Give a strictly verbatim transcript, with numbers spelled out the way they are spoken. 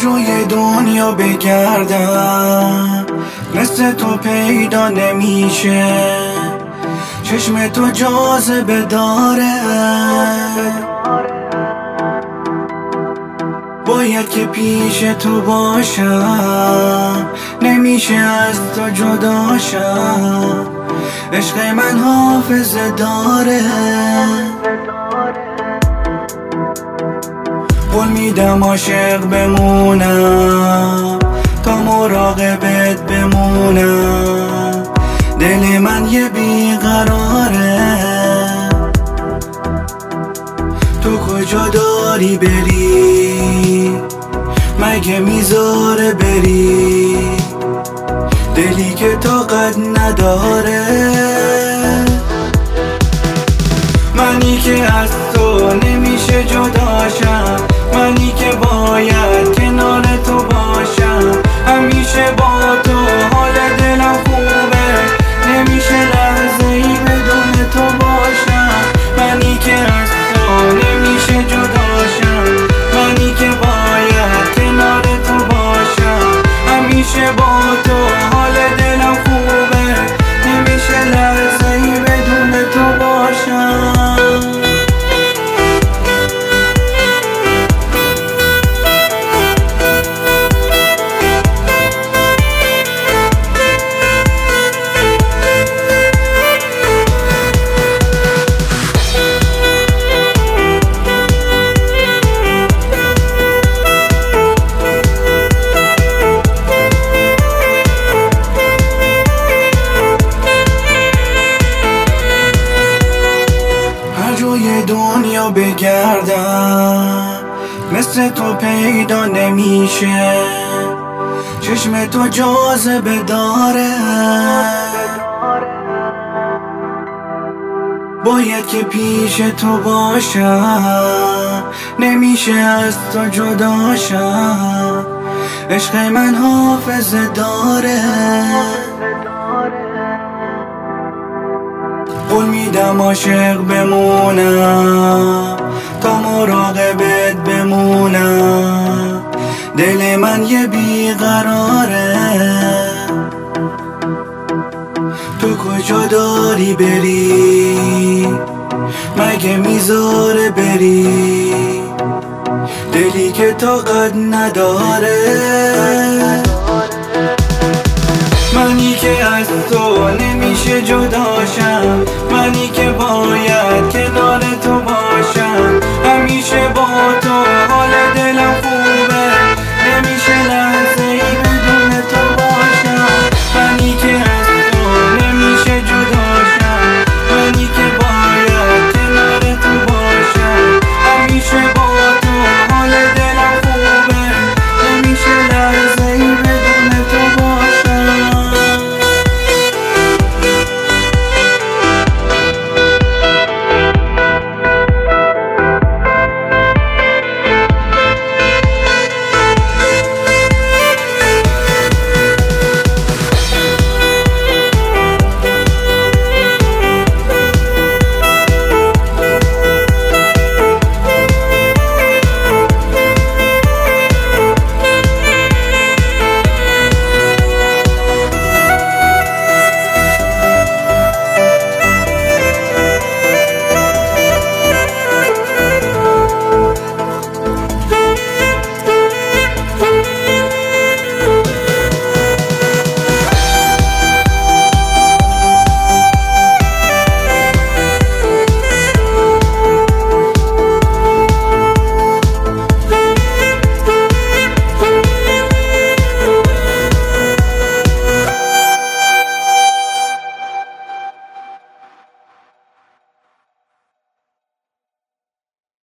جای دنیا بگردم مثل تو پیدا نمیشه، چشم تو جاذبه داره، باید که پیش تو باشم، نمیشه از تو جداشم، عشق من حافظه داره. قول میدم عاشق بمونم تا مراقبت بمونم، دل من یه بیقراره، تو کجا داری بری؟ مگه میذاره بری؟ دلی که طاقت نداره، منی که از تو نمیشه جداشم، منی که باید کنار تو باشم، همیشه با تو حال دلم خوبه، نمیشه لحظه ای بدون تو باشم، منی که از تو نمیشه جداشم، منی که باید کنار تو باشم، همیشه با تو حال دلم خوبه، نمیشه لحظه ای بدون تو باشم. جای دنیا بگردم مثل تو پیدا نمیشه، چشم تو جاذبه داره، باید که پیش تو باشم، نمیشه از تو جداشم، عشق من حافظه داره. قول میدم عاشق بمونم تا مراقبت بمونم، دل من یه بیقراره، تو کجا داری بری؟ مگه میذاره بری؟ دلی که طاقت نداره.